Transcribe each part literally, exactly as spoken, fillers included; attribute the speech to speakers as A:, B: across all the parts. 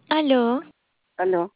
A: Aló,
B: Aló,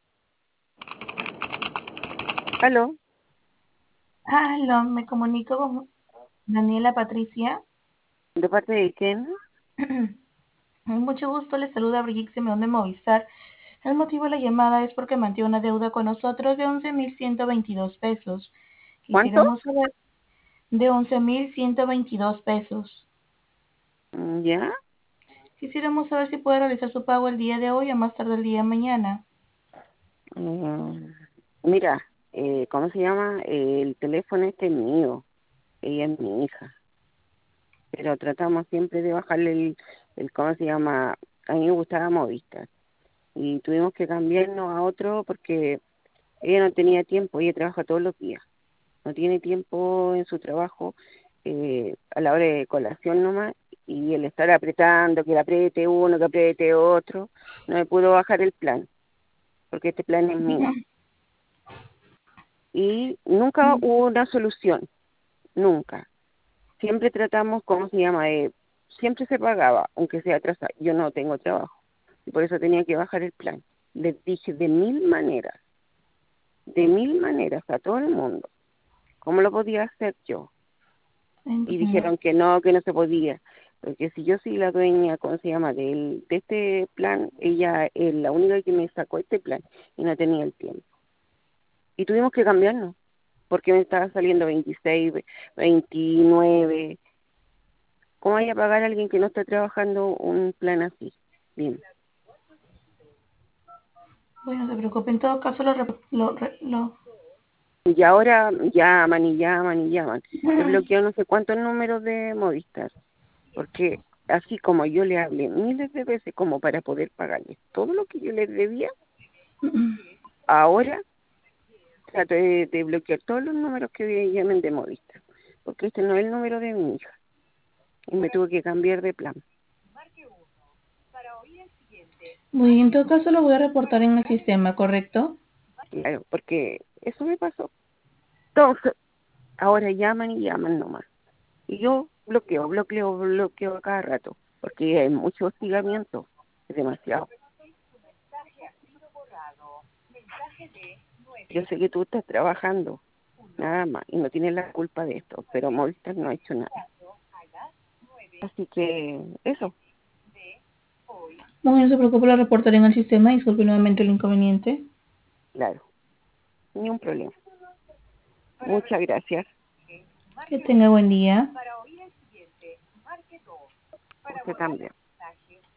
B: aló,
C: Aló, me comunico con Daniela Patricia.
B: ¿de parte de quién?
C: Mucho gusto, le saluda Brigitte Simeón de Movistar. El motivo de la llamada es porque mantiene una deuda con nosotros de once mil ciento veintidós pesos.
B: ¿Cuánto?
C: Quisiéramos saber de once mil ciento veintidós pesos.
B: Mm, ¿Ya?
C: Quisiéramos saber si puede realizar su pago el día de hoy o más tarde el día de mañana.
B: Mm, mira, eh, ¿cómo se llama? Eh, el teléfono este es mío, ella es mi hija, pero tratamos siempre de bajarle el, el, ¿cómo se llama? A mí me gustaba Movistar y tuvimos que cambiarnos a otro porque ella no tenía tiempo, ella trabaja todos los días, no tiene tiempo en su trabajo eh, a la hora de colación nomás, y el estar apretando, que le apriete uno, que apriete otro, no me pudo bajar el plan, porque este plan es mío. Y nunca hubo una solución, nunca. Siempre tratamos, ¿cómo se llama? Eh, siempre se pagaba, aunque sea atrasado. Yo no tengo trabajo, y por eso tenía que bajar el plan. Les dije de mil maneras, de mil maneras a todo el mundo, ¿cómo lo podía hacer yo? Y
C: Entiendo.
B: dijeron que no, que no se podía, porque si yo soy la dueña, ¿cómo se llama?, del, de este plan, ella es la única que me sacó este plan y no tenía el tiempo. Y tuvimos que cambiarnos, porque me estaba saliendo veintiséis, veintinueve. ¿Cómo vaya a pagar a alguien que no está trabajando un plan así? Bien.
C: Bueno, no se preocupe, en todo caso lo, rep- lo, re- lo-
B: Y ahora llaman y llaman y llaman. He bloqueado no sé cuántos números de Movistar, porque así como yo le hablé miles de veces como para poder pagarles todo lo que yo les debía, ahora trato de, de bloquear todos los números que me llamen de Movistar, porque este no es el número de mi hija y me tuve que cambiar de plan.
C: Muy bien, en todo caso lo voy a reportar en el sistema, ¿correcto?
B: Claro, porque eso me pasó. Entonces, ahora llaman y llaman nomás. Y yo bloqueo, bloqueo, bloqueo a cada rato, porque hay mucho hostigamiento, es demasiado. Yo sé que tú estás trabajando, nada más, y no tienes la culpa de esto, pero Movistar no ha hecho nada. Así que eso,
C: Muy bien, no se preocupe, lo reportaré en el sistema. Disculpe nuevamente el inconveniente.
B: claro, ni un problema. Muchas gracias.
C: Que tenga buen día.
B: Usted también.